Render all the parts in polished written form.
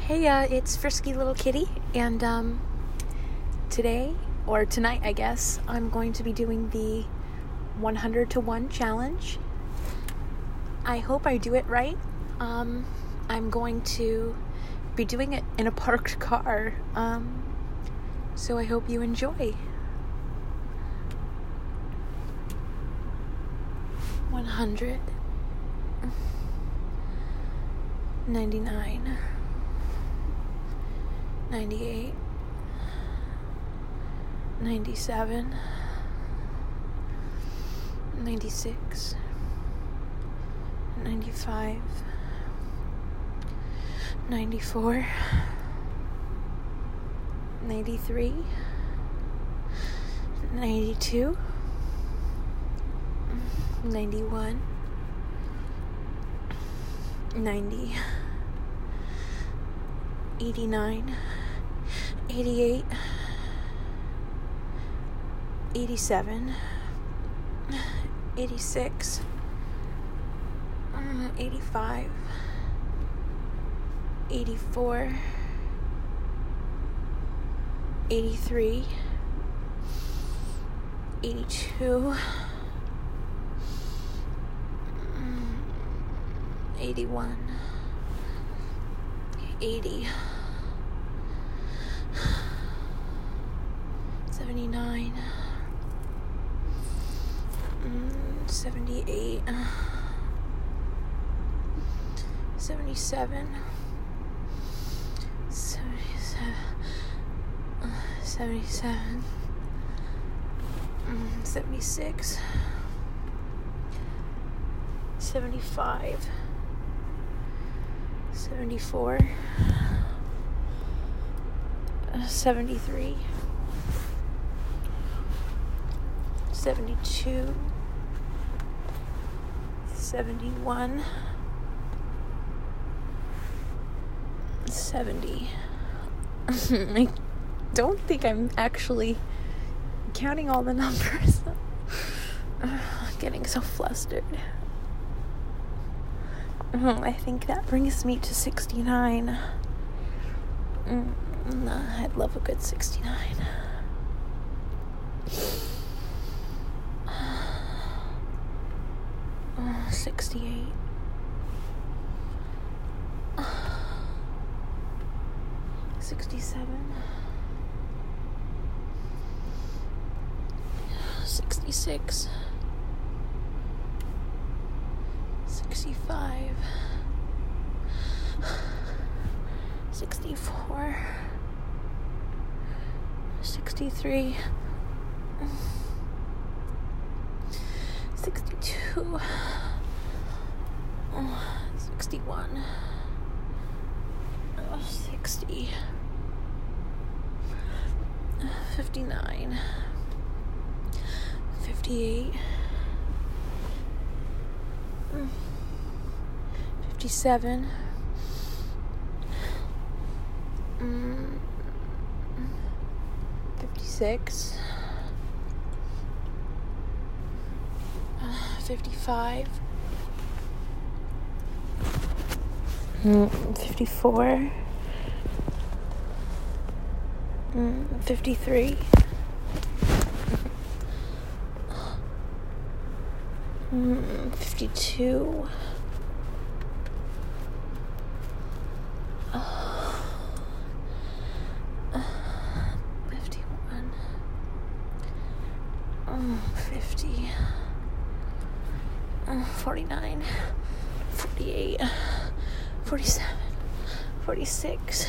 Hey, it's Frisky Little Kitty, and today, or tonight I guess, I'm going to be doing the 100 to 1 challenge. I hope I do it right. I'm going to be doing it in a parked car, so I hope you enjoy. 100, 99, 98, 97, 96, 95, 94, 93, 92, 91, 90, 89, 88, 87, 86, 85, 84, 83, 82, 81, 80, 79, 78, 77, 77, 76, 75, 74, 73, 72, 71, 70. I don't think I'm actually counting all the numbers. Getting so flustered. I think that brings me to 69. I'd love a good 69. 68. 67. 66. 65. 64. 63. 62. 61. 60. 59. 58. 57. 56. 55. 54. 53. 52. 51. 50. 49. 48. 47. 46.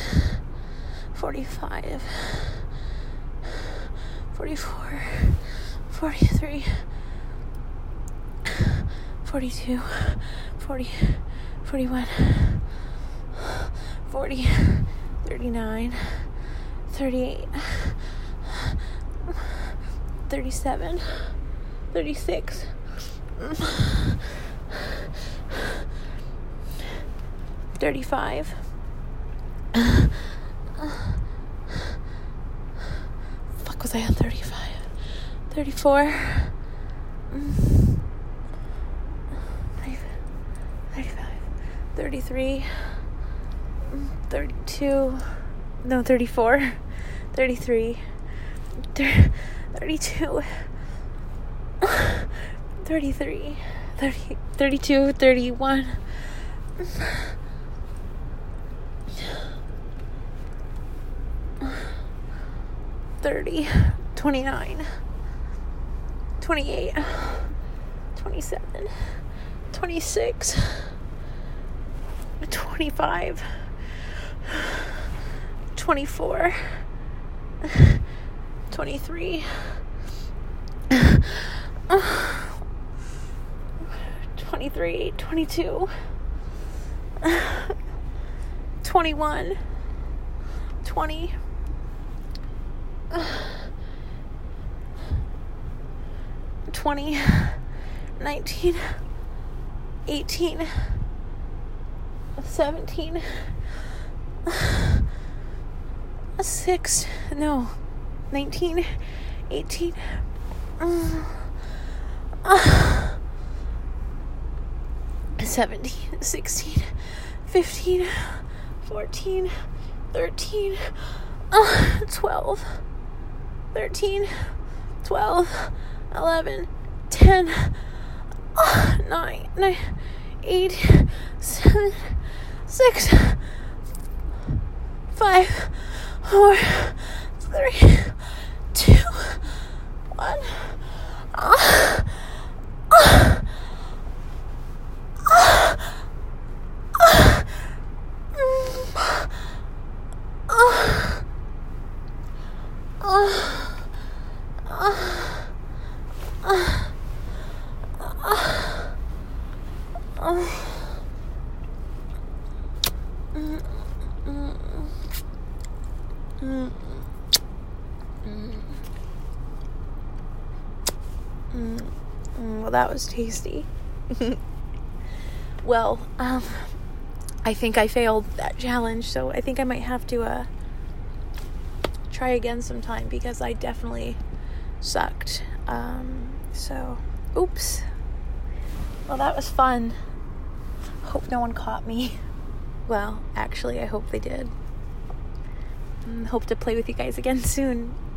45. 44. 43. 42, 40, 41, 40, 39, 38, 37, 36, 35, fuck, was I on 35? 34, 35, 33, 32, no, 34, 33, 32, 33, 32, 31, 30, 29, 28, 27, 26, 25, 24, 23, 23, 22, 21, 20, 20, 19, 18, 17, 6, no, 19, 18, 17, 16, 15, 14, 13, 12, 13, 12, 11, 10, 9, 8, 7, 6, 5, 4, 3, 2, 1. Well, that was tasty. Well, I think I failed that challenge, so I think I might have to try again sometime, because I definitely sucked. So, oops. Well, that was fun. Hope no one caught me. Well, actually, I hope they did. Hope to play with you guys again soon.